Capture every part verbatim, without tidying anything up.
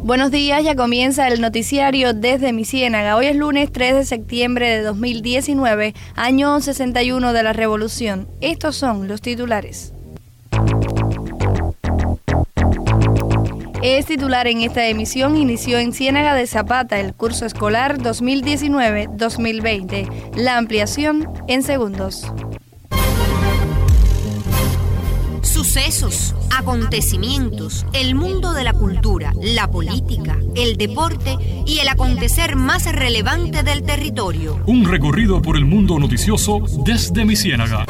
Buenos días, ya comienza el noticiario desde mi Ciénaga. Hoy es lunes tres de septiembre de dos mil diecinueve, año sesenta y uno de la Revolución. Estos son los titulares. Es titular en esta emisión, inició en Ciénaga de Zapata el curso escolar dos mil diecinueve dos mil veinte. La ampliación en segundos. Sucesos, acontecimientos, el mundo de la cultura, la política, el deporte y el acontecer más relevante del territorio. Un recorrido por el mundo noticioso desde mi Ciénaga.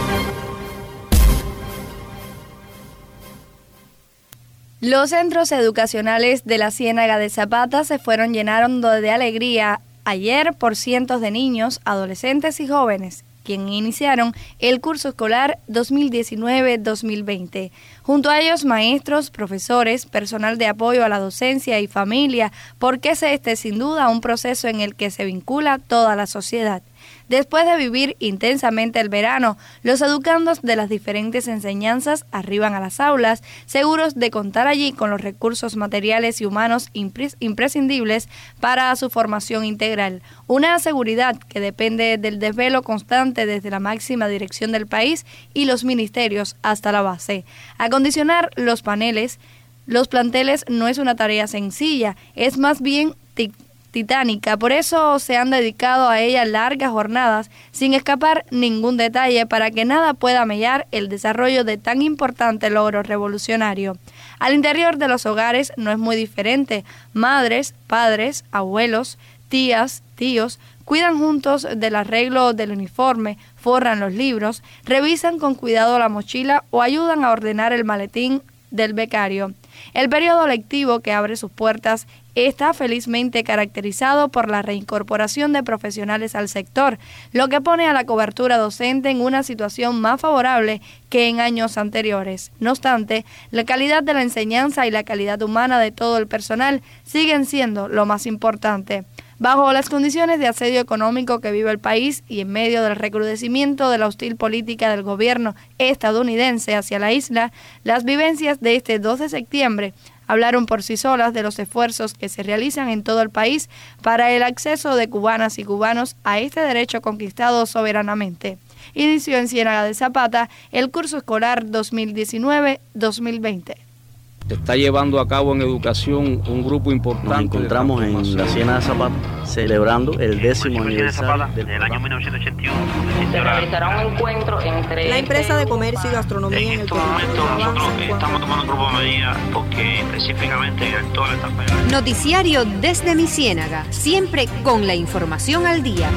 Los centros educacionales de la Ciénaga de Zapata se fueron llenando de alegría ayer por cientos de niños, adolescentes y jóvenes, quienes iniciaron el curso escolar dos mil diecinueve dos mil veinte. Junto a ellos, maestros, profesores, personal de apoyo a la docencia y familia, porque es este sin duda un proceso en el que se vincula toda la sociedad. Después de vivir intensamente el verano, los educandos de las diferentes enseñanzas arriban a las aulas, seguros de contar allí con los recursos materiales y humanos impres- imprescindibles para su formación integral. Una seguridad que depende del desvelo constante desde la máxima dirección del país y los ministerios hasta la base. Acondicionar los paneles, los planteles no es una tarea sencilla, es más bien tic- titánica, por eso se han dedicado a ella largas jornadas sin escapar ningún detalle para que nada pueda mellar el desarrollo de tan importante logro revolucionario. Al interior de los hogares no es muy diferente. Madres, padres, abuelos, tías, tíos, cuidan juntos del arreglo del uniforme, forran los libros, revisan con cuidado la mochila o ayudan a ordenar el maletín del becario. El periodo lectivo que abre sus puertas está felizmente caracterizado por la reincorporación de profesionales al sector, lo que pone a la cobertura docente en una situación más favorable que en años anteriores. No obstante, la calidad de la enseñanza y la calidad humana de todo el personal siguen siendo lo más importante. Bajo las condiciones de asedio económico que vive el país y en medio del recrudecimiento de la hostil política del gobierno estadounidense hacia la isla, las vivencias de este dos de septiembre hablaron por sí solas de los esfuerzos que se realizan en todo el país para el acceso de cubanas y cubanos a este derecho conquistado soberanamente. Inició en Ciénaga de Zapata el curso escolar dos mil diecinueve dos mil veinte. Se está llevando a cabo en educación un grupo importante. Nos encontramos en la Ciénaga de Zapata celebrando el décimo aniversario del año mil novecientos ochenta y uno. Se realizará un encuentro entre la empresa de comercio y gastronomía en, en el estos momentos nosotros estamos tomando un grupo de medidas porque específicamente en toda la etapa. Noticiario desde mi Ciénaga, siempre con la información al día.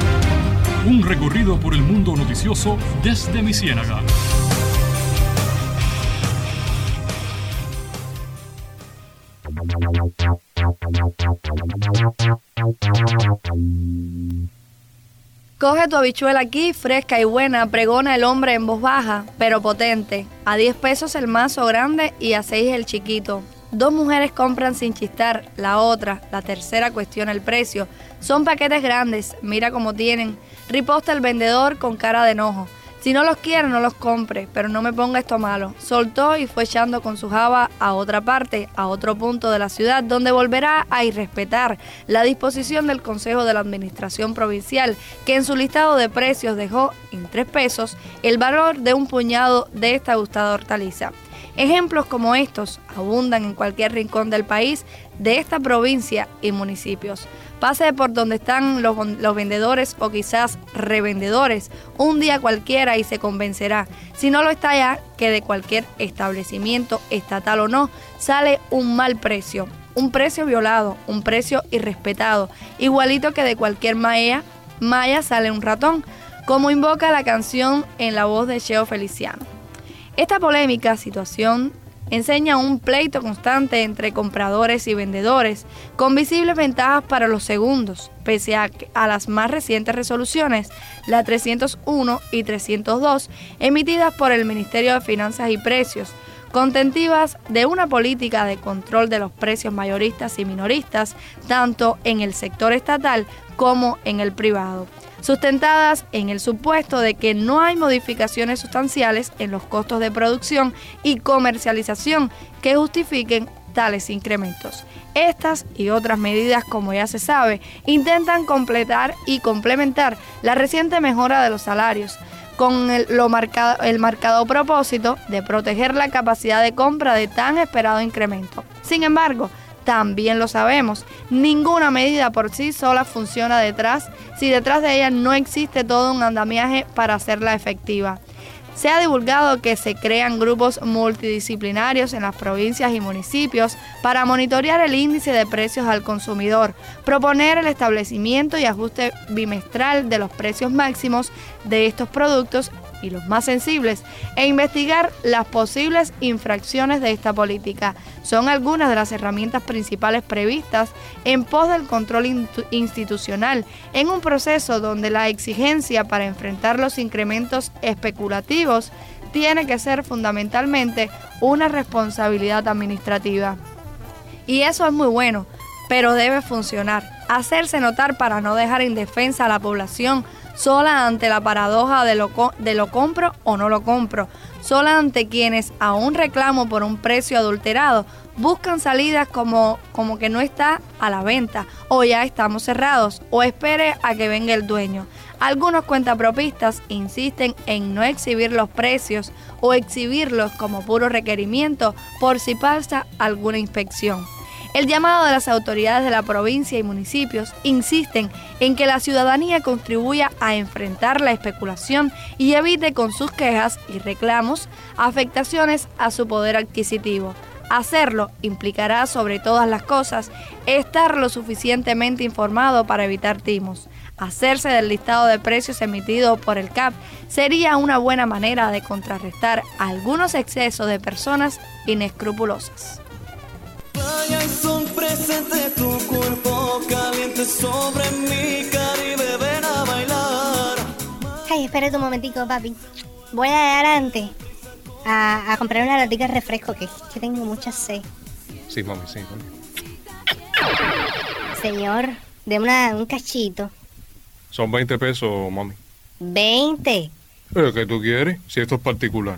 Un recorrido por el mundo noticioso desde mi Ciénaga. Coge tu habichuela aquí, fresca y buena, pregona el hombre en voz baja, pero potente. A diez pesos el mazo grande y a seis el chiquito. Dos mujeres compran sin chistar, la otra, la tercera cuestiona el precio. Son paquetes grandes, mira cómo tienen. Riposta el vendedor con cara de enojo. Si no los quiere, no los compre, pero no me ponga esto malo. Soltó y fue echando con su java a otra parte, a otro punto de la ciudad, donde volverá a irrespetar la disposición del Consejo de la Administración Provincial, que en su listado de precios dejó en tres pesos el valor de un puñado de esta gustada hortaliza. Ejemplos como estos abundan en cualquier rincón del país, de esta provincia y municipios. Pase por donde están los, los vendedores o quizás revendedores un día cualquiera y se convencerá, si no lo está ya, que de cualquier establecimiento, estatal o no, sale un mal precio, un precio violado, un precio irrespetado, igualito que de cualquier maya, maya sale un ratón, como invoca la canción en la voz de Cheo Feliciano. Esta polémica situación enseña un pleito constante entre compradores y vendedores, con visibles ventajas para los segundos, pese a, a las más recientes resoluciones, la trescientos uno y trescientos dos, emitidas por el Ministerio de Finanzas y Precios, contentivas de una política de control de los precios mayoristas y minoristas, tanto en el sector estatal como en el privado, sustentadas en el supuesto de que no hay modificaciones sustanciales en los costos de producción y comercialización que justifiquen tales incrementos. Estas y otras medidas, como ya se sabe, intentan completar y complementar la reciente mejora de los salarios, con el, lo marcado, el marcado propósito de proteger la capacidad de compra de tan esperado incremento. Sin embargo, también lo sabemos, ninguna medida por sí sola funciona detrás si detrás de ella no existe todo un andamiaje para hacerla efectiva. Se ha divulgado que se crean grupos multidisciplinarios en las provincias y municipios para monitorear el índice de precios al consumidor, proponer el establecimiento y ajuste bimestral de los precios máximos de estos productos y los más sensibles, e investigar las posibles infracciones de esta política. Son algunas de las herramientas principales previstas en pos del control institucional, en un proceso donde la exigencia para enfrentar los incrementos especulativos tiene que ser fundamentalmente una responsabilidad administrativa. Y eso es muy bueno, pero debe funcionar, hacerse notar para no dejar indefensa a la población, sola ante la paradoja de lo, de lo compro o no lo compro, sola ante quienes a un reclamo por un precio adulterado buscan salidas como, como que no está a la venta, o ya estamos cerrados, o espere a que venga el dueño. Algunos cuentapropistas insisten en no exhibir los precios o exhibirlos como puro requerimiento por si pasa alguna inspección. El llamado de las autoridades de la provincia y municipios insisten en que la ciudadanía contribuya a enfrentar la especulación y evite con sus quejas y reclamos afectaciones a su poder adquisitivo. Hacerlo implicará, sobre todas las cosas, estar lo suficientemente informado para evitar timos. Hacerse del listado de precios emitido por el C A P sería una buena manera de contrarrestar algunos excesos de personas inescrupulosas. Son presente tu cuerpo caliente sobre mi Caribe, ven a bailar. Ay, espérate un momentico, papi. Voy a dar antes a, a comprar una latica de refresco, que, que tengo mucha sed. Sí, mami, sí, mami. Señor, deme una, un cachito. Son veinte pesos, mami. ¿veinte? ¿Pero qué tú quieres? Si esto es particular.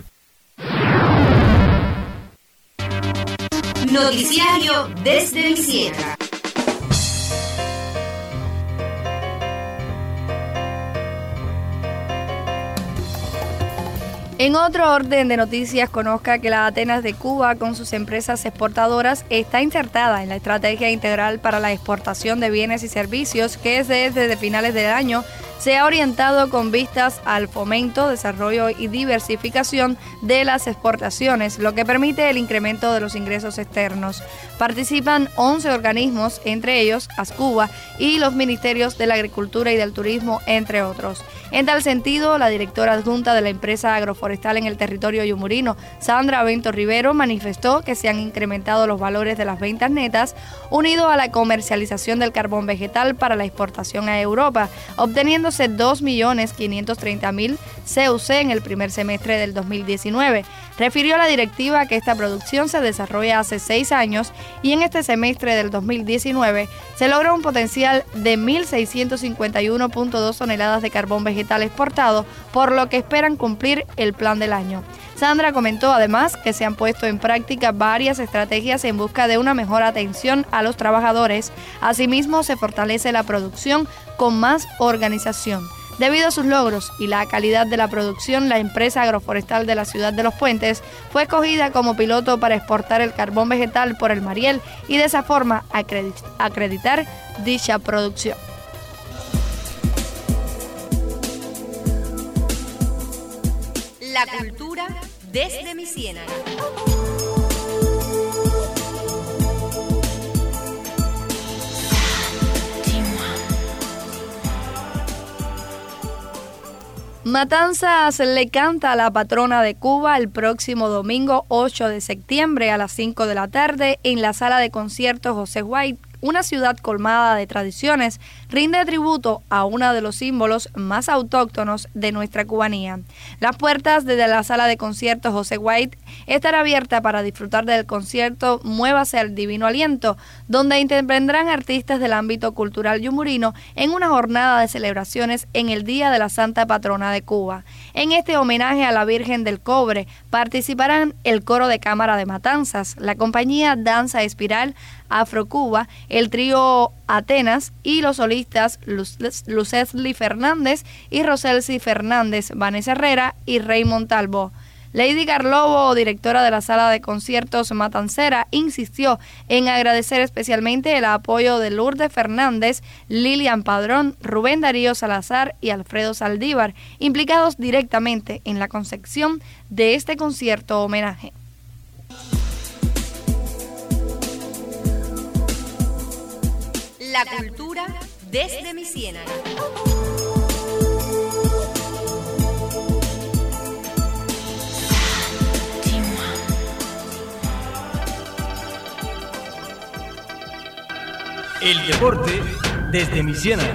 Noticiario desde mi Ciénaga. En otro orden de noticias, conozca que la Atenas de Cuba, con sus empresas exportadoras, está insertada en la Estrategia Integral para la Exportación de Bienes y Servicios, que desde finales del año se ha orientado con vistas al fomento, desarrollo y diversificación de las exportaciones, lo que permite el incremento de los ingresos externos. Participan once organismos, entre ellos ASCUBA y los Ministerios de la Agricultura y del Turismo, entre otros. En tal sentido, la directora adjunta de la empresa agroforestal en el territorio yumurino, Sandra Bento Rivero, manifestó que se han incrementado los valores de las ventas netas, unido a la comercialización del carbón vegetal para la exportación a Europa, obteniéndose dos millones quinientos treinta mil C U C en el primer semestre del dos mil diecinueve. Refirió la directiva que esta producción se desarrolla hace seis años y en este semestre del dos mil diecinueve se logró un potencial de mil seiscientos cincuenta y uno punto dos toneladas de carbón vegetal exportado, por lo que esperan cumplir el plan del año. Sandra comentó además que se han puesto en práctica varias estrategias en busca de una mejor atención a los trabajadores. Asimismo, se fortalece la producción con más organización. Debido a sus logros y la calidad de la producción, la empresa agroforestal de la ciudad de Los Puentes fue escogida como piloto para exportar el carbón vegetal por el Mariel y de esa forma acreditar dicha producción. La cultura desde mi Ciénaga. Matanzas le canta a la patrona de Cuba el próximo domingo ocho de septiembre a las cinco de la tarde en la sala de conciertos José White, una ciudad colmada de tradiciones, rinde tributo a uno de los símbolos más autóctonos de nuestra cubanía. Las puertas desde la sala de conciertos José White estará abierta para disfrutar del concierto Muévase al Divino Aliento, donde intervendrán artistas del ámbito cultural yumurino en una jornada de celebraciones en el Día de la Santa Patrona de Cuba. En este homenaje a la Virgen del Cobre participarán el Coro de Cámara de Matanzas, la compañía Danza Espiral, Afrocuba, el trío Atenas y los solistas Lucesly Fernández y Roselsi Fernández, Vanessa Herrera y Raymond Talbot. Lady Garlobo, directora de la sala de conciertos Matancera, insistió en agradecer especialmente el apoyo de Lourdes Fernández, Lilian Padrón, Rubén Darío Salazar y Alfredo Saldívar, implicados directamente en la concepción de este concierto homenaje. La cultura desde mi ciénaga. El deporte desde mi ciénaga.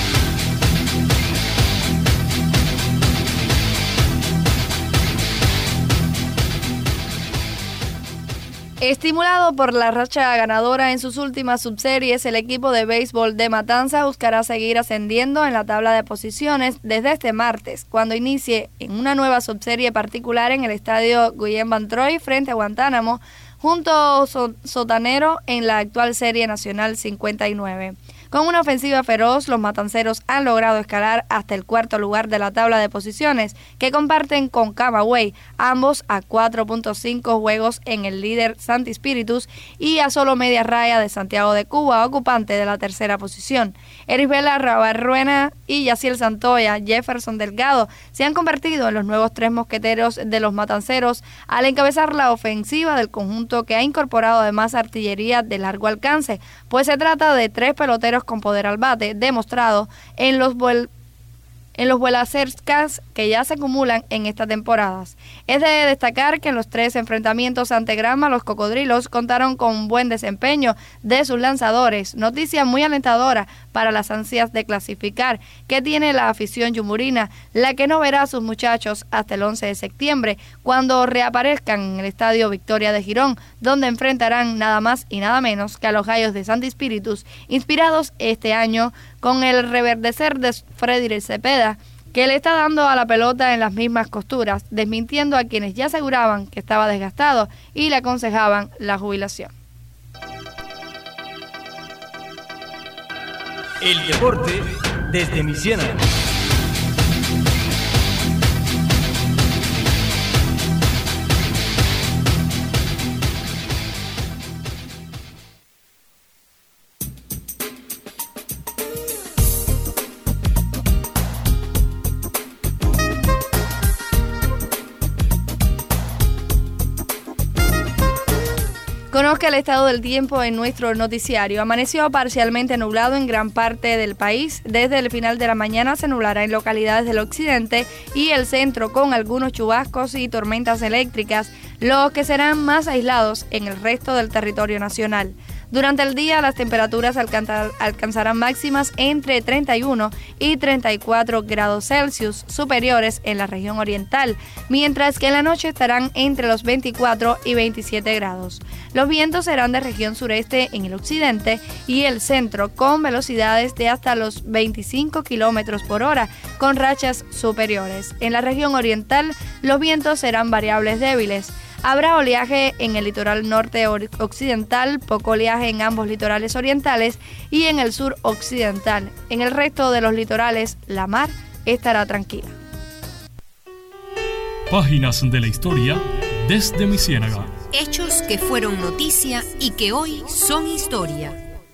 Estimulado por la racha ganadora en sus últimas subseries, el equipo de béisbol de Matanza buscará seguir ascendiendo en la tabla de posiciones desde este martes, cuando inicie en una nueva subserie particular en el estadio Guillén Van Troy frente a Guantánamo, junto a Sotanero en la actual Serie Nacional cincuenta y nueve. Con una ofensiva feroz, los matanceros han logrado escalar hasta el cuarto lugar de la tabla de posiciones, que comparten con Camagüey, ambos a cuatro punto cinco juegos en el líder Santi Spíritus y a solo media raya de Santiago de Cuba, ocupante de la tercera posición. Erisbela Rabarruena y Yaciel Santoya, Jefferson Delgado, se han convertido en los nuevos tres mosqueteros de los matanceros al encabezar la ofensiva del conjunto, que ha incorporado además artillería de largo alcance, pues se trata de tres peloteros con poder al bate, demostrado en los vuel en los vuelacercas que ya se acumulan en estas temporadas. Es de destacar que en los tres enfrentamientos ante Granma, los cocodrilos contaron con un buen desempeño de sus lanzadores, noticia muy alentadora para las ansias de clasificar que tiene la afición yumurina, la que no verá a sus muchachos hasta el once de septiembre, cuando reaparezcan en el Estadio Victoria de Girón, donde enfrentarán nada más y nada menos que a los Gallos de Santi Spíritus, inspirados este año con el reverdecer de Freddy Cepeda, que le está dando a la pelota en las mismas costuras, desmintiendo a quienes ya aseguraban que estaba desgastado y le aconsejaban la jubilación. El deporte desde mi ciénaga. Conozca el estado del tiempo en nuestro noticiario. Amaneció parcialmente nublado en gran parte del país. Desde el final de la mañana se nublará en localidades del occidente y el centro, con algunos chubascos y tormentas eléctricas, los que serán más aislados en el resto del territorio nacional. Durante el día las temperaturas alcanzarán máximas entre treinta y uno y treinta y cuatro grados Celsius, superiores en la región oriental, mientras que en la noche estarán entre los veinticuatro y veintisiete grados. Los vientos serán de región sureste en el occidente y el centro, con velocidades de hasta los veinticinco kilómetros por hora, con rachas superiores. En la región oriental los vientos serán variables débiles. Habrá oleaje en el litoral norte occidental, poco oleaje en ambos litorales orientales y en el sur occidental. En el resto de los litorales, la mar estará tranquila. Páginas de la historia desde mi ciénaga. Hechos que fueron noticia y que hoy son historia.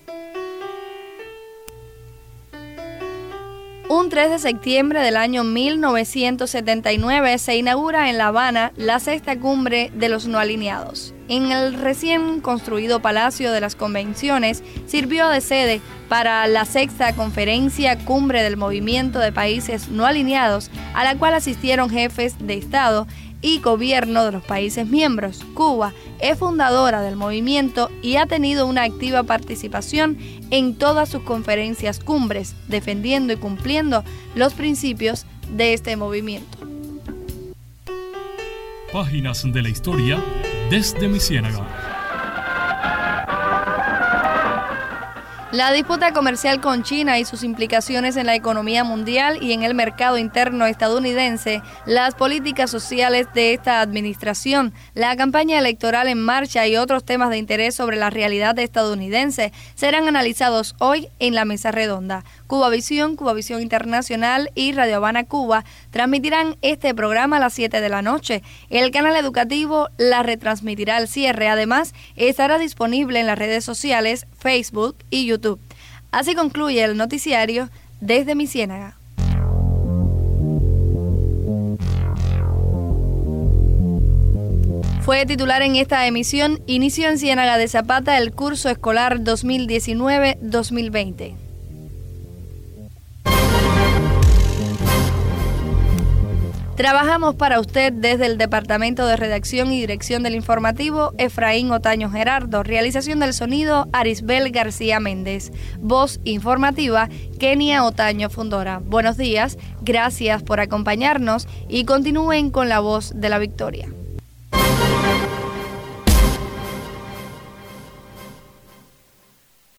Un tres de septiembre del año mil novecientos setenta y nueve se inaugura en La Habana la sexta cumbre de los no alineados. En el recién construido Palacio de las Convenciones sirvió de sede para la sexta conferencia cumbre del movimiento de países no alineados, a la cual asistieron jefes de Estado y gobierno de los países miembros. Cuba es fundadora del movimiento y ha tenido una activa participación en todas sus conferencias cumbres, defendiendo y cumpliendo los principios de este movimiento. Páginas de la historia desde mi ciénaga. La disputa comercial con China y sus implicaciones en la economía mundial y en el mercado interno estadounidense, las políticas sociales de esta administración, la campaña electoral en marcha y otros temas de interés sobre la realidad estadounidense serán analizados hoy en la mesa redonda. Cubavisión, Cubavisión Internacional y Radio Habana Cuba transmitirán este programa a las siete de la noche. El canal educativo la retransmitirá al cierre. Además, estará disponible en las redes sociales, Facebook y YouTube. Así concluye el noticiario desde mi ciénaga. Fue titular en esta emisión: Inició en Ciénaga de Zapata el curso escolar dos mil diecinueve dos mil veinte. Trabajamos para usted desde el Departamento de Redacción y Dirección del Informativo, Efraín Otaño Gerardo. Realización del sonido, Arisbel García Méndez. Voz informativa, Kenia Otaño Fundora. Buenos días, gracias por acompañarnos y continúen con la voz de la victoria.